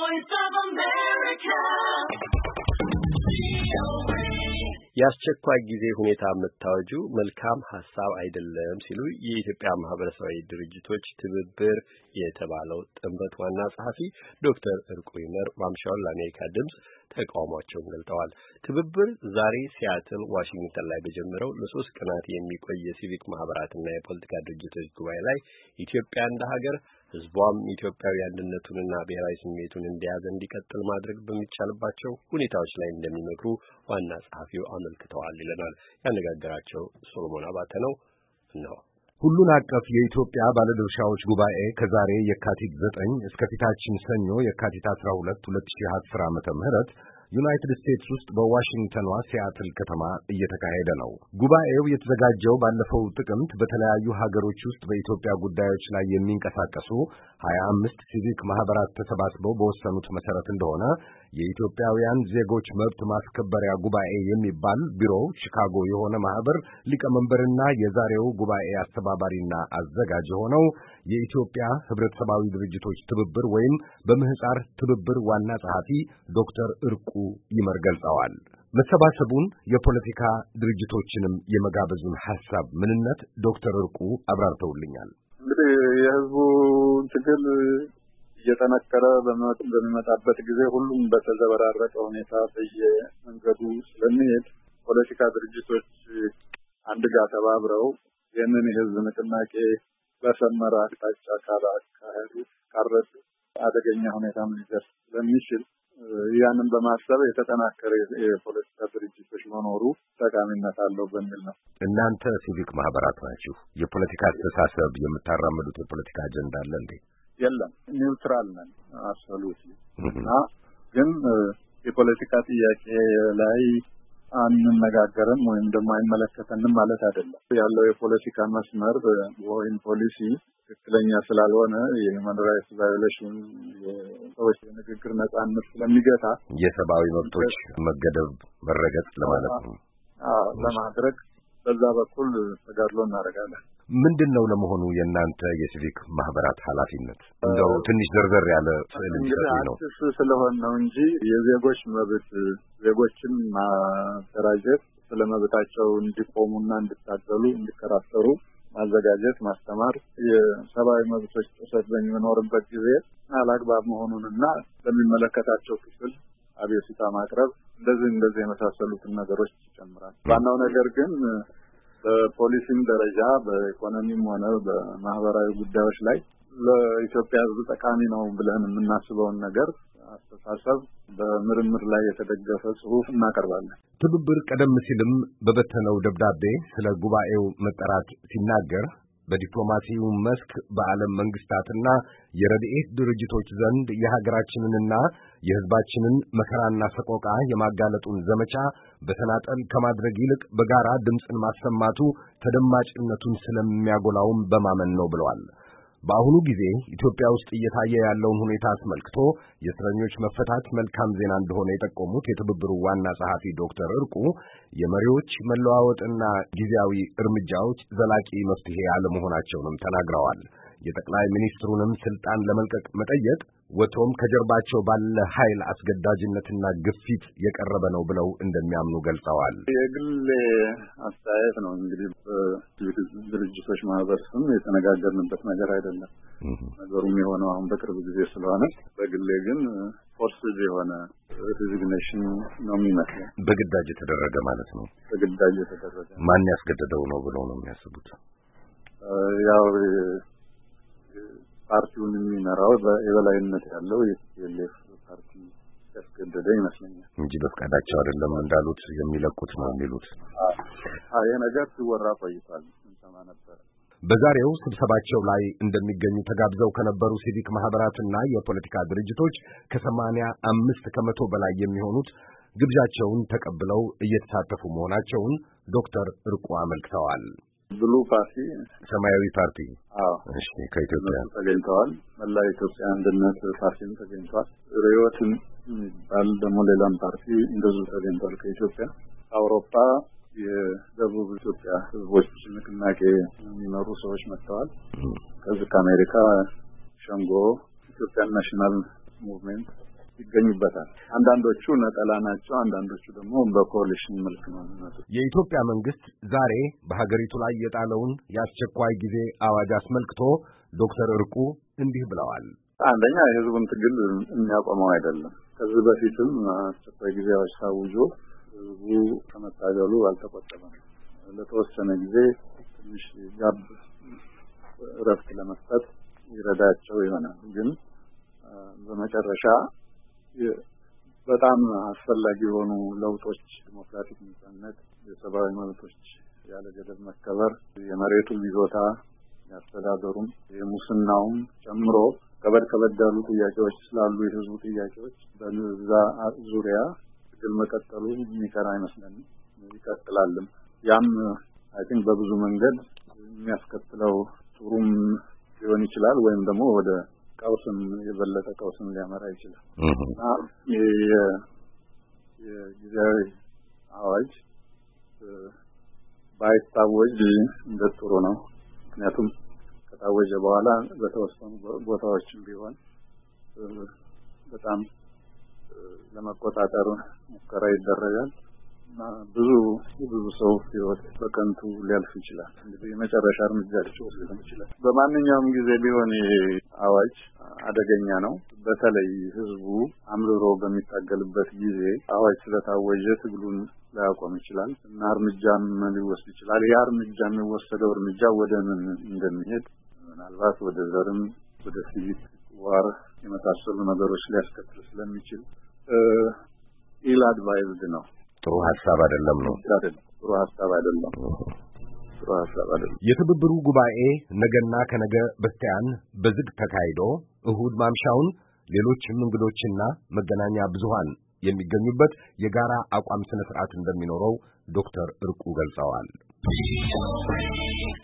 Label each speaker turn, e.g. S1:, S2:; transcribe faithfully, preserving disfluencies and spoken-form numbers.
S1: Voice of America.
S2: የአስቸኳይ ጊዜ ሁኔታ መታወጁ መልካም ሐሳብ አይደለም ሲሉ የኢትዮጵያ ማህበረሰባዊ ድርጅቶች ትብብር የተባለው ጥምረት ዋና ጸሐፊ ዶክተር እርቁ ይመር ማምሻውን ለአሜሪካ ድምጽ ተቃውሟቸውን ገልጠዋል። ትብብር ዛሬ ሲያትል ዋሽንግተን ላይ በጀመረው ለሶስት ቀናት የሚቆይ የሲቪክ ማህበራትና የፖለቲካ ድርጅቶች ጉባኤ ላይ ኢትዮጵያ እንደ ሀገር ህዝቧም ኢትዮጵያዊ አንድነቱንና ብሔራዊ ስሜቱን እንደያዘ እንዲቀጥል ማድረግ በሚቻልባቸው ሁኔታዎች ላይ እንደሚመክሩ ዋና ጸሐፊው አመልክተዋል ይለናል ያነጋገራቸው ሶሎሞን አባተ ነው ነው።
S3: ሁሉን አቀፍ የኢትዮጵያ ባለድርሻዎች ጉባኤ ከዛሬ የካቲት ዘጠኝ እስከ ፊታችን ሰኞ የካቲት አስራ ሁለት ሁለት ሺህ አስር ዓመተ ምህረት ዩናይትድ ስቴትስ ውስጥ በዋሽንግተኗ ሲያትል ከተማ እየተካሄደ ነው። ጉባኤው የተዘጋጀው ባለፈው ጥቅምት በተለያዩ ሀገሮች ውስጥ በኢትዮጵያ ጉዳዮች ላይ የሚንቀሳቀሱ ሀያ አምስት ሲቪክ ማህበራት ተሰባስበው በወሰኑት መሰረት እንደሆነ የኢትዮጵያውያን ዜጎች መብት ማስከበሪያ ጉባኤ የሚባል ቢሮው ቺካጎ የሆነ ማህበር ሊቀመንበርና የዛሬው ጉባኤ አስተባባሪና አዘጋጅ የሆነው የኢትዮጵያ ህብረተሰባዊ ድርጅቶች ትብብር ወይም በምህጻር ትብብር ዋና ጸሐፊ ዶክተር እርቁ ይመር ገልጸዋል። መሰባሰቡን የፖለቲካ ድርጅቶችንም የመጋበዙን ሐሳብ ምንነት ዶክተር እርቁ አብራርተውልኛል።
S4: እንግዲህ የህዝቡ ትግል እየተነከረ በሚመጣበት ጊዜ ሁሉም በተዘበራረቀ ሁኔታ በየመንገዱ ስለሚሄድ ፖለቲካ ድርጅቶች አንድ ጋር ተባብረው ይህንን የህዝብ ንቅናቄ በሰመረ አቅጣጫ ካላካሄዱ ካረዱ አደገኛ ሁኔታም ሊደርስ ስለሚችል ያንን በማሰብ የተጠናከረ የፖለቲካ ድርጅቶች መኖሩ ጠቃሚነት አለው በሚል ነው።
S3: እናንተ ሲቪክ ማህበራት ናችሁ። የፖለቲካ አስተሳሰብ የምታራምዱት የፖለቲካ አጀንዳ አለ እንዴ?
S4: የለም፣ ኒውትራል ነን አብሶሉትሊ። እና ግን የፖለቲካ ጥያቄ ላይ አንነጋገርም ወይም ደግሞ አይመለከተንም ማለት አይደለም። ያለው የፖለቲካ መስመር ወይም ፖሊሲ ትክክለኛ ስላልሆነ የሁማን ራይትስ ቫዮሌሽን የሰዎች የንግግር ነጻነት ስለሚገታ
S3: የሰብአዊ መብቶች መገደብ መረገጥ ለማለት ነው
S4: አዎ ለማድረግ በዛ በኩል ተጋድሎ እናደርጋለን።
S3: ምንድነው ለመሆኑ የእናንተ የሲቪክ ማህበራት ኃላፊነት? እንደው ትንሽ ዘርዘር ያለ ስዕል እንዲሰጡኝ ነው።
S4: እሱ ስለሆነ ነው እንጂ የዜጎች መብት ዜጎችን ማደራጀት ስለመብታቸው እንዲቆሙና እንዲታገሉ እንዲከራከሩ ማዘጋጀት ማስተማር የሰብአዊ መብቶች ጥሰት በሚኖርበት ጊዜ አላግባብ መሆኑንና ለሚመለከታቸው ክፍል አቤቱታ ማቅረብ እንደዚህ እንደዚህ የመሳሰሉትን ነገሮች ይጨምራል። ዋናው ነገር ግን በፖሊሲም ደረጃ በኢኮኖሚም ሆነ በማህበራዊ ጉዳዮች ላይ ለኢትዮጵያ ሕዝብ ጠቃሚ ነው ብለን የምናስበውን ነገር አስተሳሰብ በምርምር ላይ የተደገፈ ጽሑፍ እናቀርባለን።
S3: ትብብር ቀደም ሲልም በበተነው ደብዳቤ ስለ ጉባኤው መጠራት ሲናገር በዲፕሎማሲው መስክ በዓለም መንግስታትና የረድኤት ድርጅቶች ዘንድ የሀገራችንንና የሕዝባችንን መከራና ሰቆቃ የማጋለጡን ዘመቻ በተናጠል ከማድረግ ይልቅ በጋራ ድምፅን ማሰማቱ ተደማጭነቱን ስለሚያጎላውም በማመን ነው ብለዋል። በአሁኑ ጊዜ ኢትዮጵያ ውስጥ እየታየ ያለውን ሁኔታ አስመልክቶ የእስረኞች መፈታት መልካም ዜና እንደሆነ የጠቆሙት የትብብሩ ዋና ጸሐፊ ዶክተር እርቁ የመሪዎች መለዋወጥና ጊዜያዊ እርምጃዎች ዘላቂ መፍትሄ አለመሆናቸውንም ተናግረዋል። የጠቅላይ ሚኒስትሩንም ስልጣን ለመልቀቅ መጠየቅ ወቶም ከጀርባቸው ባለ ኃይል አስገዳጅነትና ግፊት የቀረበ ነው ብለው እንደሚያምኑ ገልጸዋል።
S4: የግል አስተያየት ነው እንግዲህ ድርጅቶች ማህበር ስም የተነጋገርንበት ነገር አይደለም። ነገሩም የሆነው አሁን በቅርብ ጊዜ ስለሆነ በግሌ ግን ፎርስድ የሆነ ሪዚግኔሽን ነው የሚመስለው።
S3: በግዳጅ የተደረገ ማለት ነው።
S4: በግዳጅ የተደረገ
S3: ማን ያስገደደው ነው ብለው ነው የሚያስቡት?
S4: ያው ፓርቲውን የሚመራው በየበላይነት ያለው የቲፒኤልኤፍ ፓርቲ ያስገደደ ይመስለኛል
S3: እንጂ በፍቃዳቸው አይደለም እንዳሉት የሚለቁት ነው የሚሉት።
S4: አዎ ይሄ ነገር ሲወራ ቆይቷል፣ እንሰማ ነበር።
S3: በዛሬው ስብሰባቸው ላይ እንደሚገኙ ተጋብዘው ከነበሩ ሲቪክ ማህበራትና የፖለቲካ ድርጅቶች ከሰማንያ አምስት ከመቶ በላይ የሚሆኑት ግብዣቸውን ተቀብለው እየተሳተፉ መሆናቸውን ዶክተር እርቁ አመልክተዋል።
S4: ብሉ ፓርቲ
S3: ሰማያዊ ፓርቲ
S4: አዎ
S3: እሺ ከኢትዮጵያ
S4: ተገኝተዋል። መላ ኢትዮጵያ አንድነት ፓርቲም ተገኝቷል። ሪዮትም ባል ደግሞ ሌላም ፓርቲ እንደዚሁ ተገኝቷል ከኢትዮጵያ። አውሮፓ የደቡብ ኢትዮጵያ ህዝቦች ንቅናቄ የሚመሩ ሰዎች መጥተዋል። ከዚህ ከአሜሪካ ሸንጎ ኢትዮጵያ ናሽናል ሙቭመንት ይገኙበታል። አንዳንዶቹ ነጠላ ናቸው፣ አንዳንዶቹ ደግሞ በኮሊሽን መልክ ነው የሚመጡት።
S3: የኢትዮጵያ መንግስት ዛሬ በሀገሪቱ ላይ የጣለውን የአስቸኳይ ጊዜ አዋጅ አስመልክቶ ዶክተር እርቁ እንዲህ ብለዋል።
S4: አንደኛ የህዝቡን ትግል የሚያቆመው አይደለም። ከዚህ በፊትም አስቸኳይ ጊዜ አዋጅ ታውጆ ህዝቡ ከመታገሉ አልተቆጠበም። ለተወሰነ ጊዜ ትንሽ ጋብ እረፍት ለመስጠት ይረዳቸው ይሆናል። ግን በመጨረሻ በጣም አስፈላጊ የሆኑ ለውጦች፣ ዲሞክራቲክ ነጻነት፣ የሰብአዊ መብቶች ያለ ገደብ መከበር፣ የመሬቱ ይዞታ ያስተዳደሩም የሙስናውም ጨምሮ ከበድ ከበድ ያሉ ጥያቄዎች ስላሉ የህዝቡ ጥያቄዎች በዛ ዙሪያ ትግል መቀጠሉ የሚቀር አይመስለንም፣ ይቀጥላልም። ያም አይ ቲንክ በብዙ መንገድ የሚያስከትለው ጥሩም ሊሆን ይችላል ወይም ደግሞ ወደ ቀውስም የበለጠ ቀውስም ሊያመራ ይችላል። እና የጊዜያዊ አዋጅ ባይታወጅ እንደ ጥሩ ነው። ምክንያቱም ከታወጀ በኋላ በተወሰኑ ቦታዎችም ቢሆን በጣም ለመቆጣጠር ሙከራ ይደረጋል እና ብዙ ብዙ ሰው ህይወት በከንቱ ሊያልፍ ይችላል። እንግዲህ የመጨረሻ እርምጃ ሊወሰድ ይችላል። በማንኛውም ጊዜ ቢሆን አዋጅ አደገኛ ነው። በተለይ ህዝቡ አምርሮ በሚታገልበት ጊዜ አዋጅ ስለታወጀ ትግሉን ሊያቆም ይችላል እና እርምጃም ሊወስድ ይችላል። ያ እርምጃ የሚወሰደው እርምጃ ወደ ምን እንደሚሄድ ምናልባት ወደ ዘርም ወደ ሲቪክ ዋር የመሳሰሉ ነገሮች ሊያስከትል ስለሚችል ኢል አድቫይዝድ ነው።
S3: ጥሩ ሐሳብ አይደለም ነው።
S4: ጥሩ ሐሳብ አይደለም። ጥሩ ሐሳብ አይደለም።
S3: የትብብሩ ጉባኤ ነገና ከነገ በስቲያን በዝግ ተካሂዶ እሁድ ማምሻውን ሌሎችም እንግዶችና መገናኛ ብዙሃን የሚገኙበት የጋራ አቋም ስነ ስርዓት እንደሚኖረው ዶክተር እርቁ ገልጸዋል።